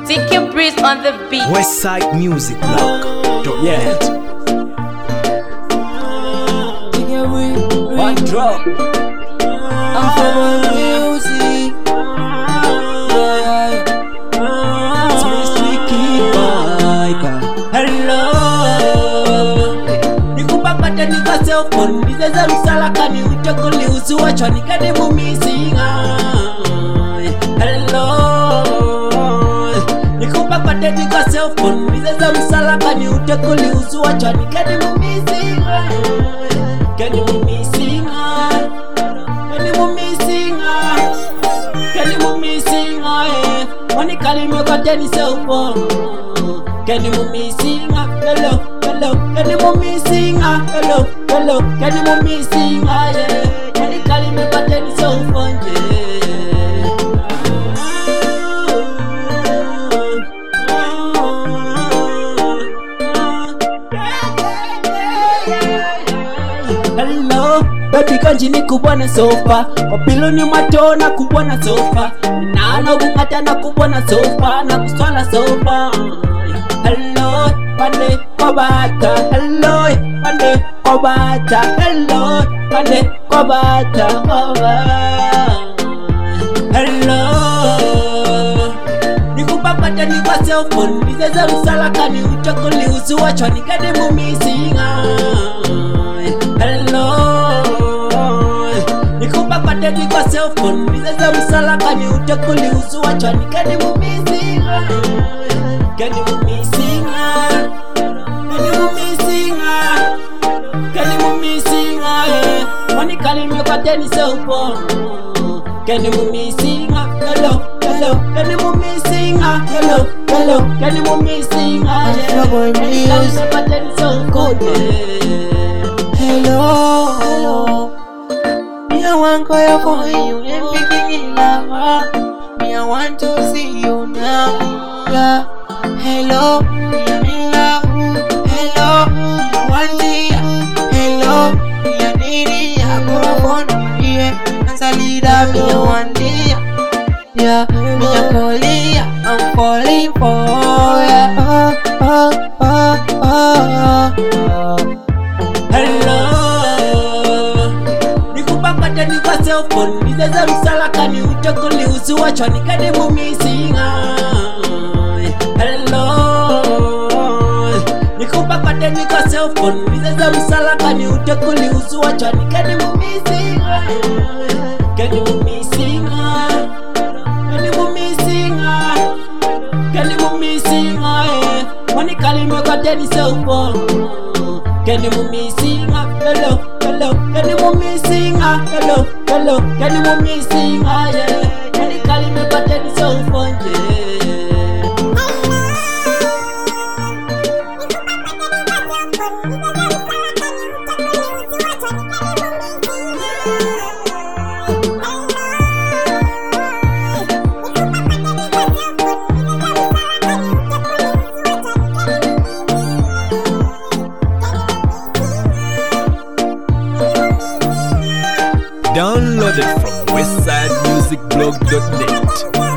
TQ Breeze on the beat. Westside Music Blog. Yeah. One drop. I'm for music. Yeah. It's Mystery Keeper. Hello. Nikupapata nika cell phone. Nizeza msalaka ni utakuli usuwachwa nikade mumisinga. Hello. Nikupapata nika cell phone. Nizeza msalaka ni utakuli usuwachwa nikade mumisinga. Can you missing her? Can you missing her? Can you missing her? When you call me, got any cell phone. Can you missing her? Hello, hello. Can you missing her? Hello, hello. Can you missing her? When you call me, got any cell phone. Hello, baby kanji ni kubwana sofa. Wapilo ni matona kubwana sofa. Nana gungata na kubwana sofa. Na kuswala sofa. Hello, pande kobata. Hello, pande kobata. Hello, pande kobata. Hello, nikupapata ni kwa cell phone. Nizeza msalaka ni utakuli usuwachwa nikade mumisinga. Hello, nikupapata ni kwa cell phone. Nizeza msalaka ni utakuli usuwachwa nikade mumisinga. Kani mumisinga. Kani mumisinga. Kani mumisinga. Wani kalime kwa teni cell phone. Kani mumisinga. Hello, hello. Kani mumisinga. Hello, hello. Kani mumisinga. Kani kalime kwa teni cell phone. Hello. Me I want call you for you and making it love. Me I want to see you now. Yeah. Hello. Me I'm in love. Hello. You want it? Hello. Me I need it. I go up on you. As a leader, me I want it. Yeah. Me I call it. I'm falling for ya. Hello, nikupapata ni kwa cell phone. Nizeza msalaka ni utakuli usuwachwa nikade mumisinga. Hello, nikupapata ni kwa cell phone. Nizeza msalaka ni utakuli usuwachwa nikade mumisinga. Kani mumisinga. Kani mumisinga. Kani mumisinga. Wani kalime kwa teni cell phone. Can you missing her? Hello, hello. Can you missing her? Hello, hello. Can you missing her? Yeah. Can you call me but then it's so fun? Downloaded from westsidemusicblog.net.